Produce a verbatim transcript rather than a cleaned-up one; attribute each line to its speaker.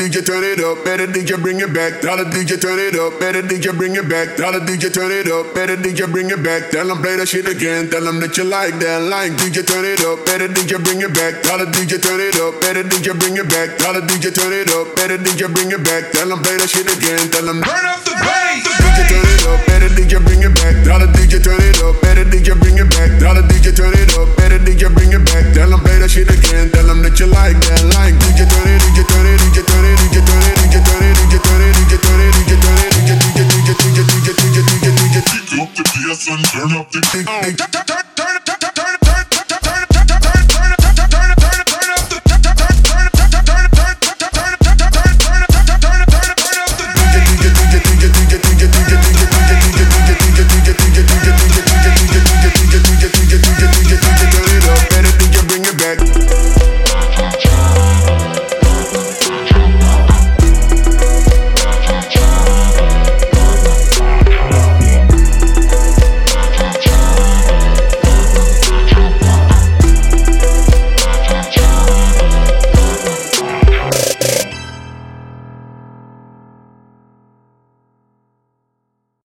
Speaker 1: D J turn it up, better D J bring it back. Tell the D J turn it up, better D J bring it back. Tell the D J turn it up, better D J bring it back. Tell them play that shit again, tell them that you like that. Like D J turn it up, better D J bring it back. Tell the D J turn it up, better D J bring it back. Tell the D J turn it up, better D J bring it back. Tell them play that shit again, tell them
Speaker 2: turn up the bass.
Speaker 1: D J turn it up, better D J bring it back. Tell the D J turn it up, better D J bring it back. Tell the D J turn it up, better D J bring it back. Tell them play that shit again, tell them that you like that. Like D J turn it, D J turn it, D J turn it.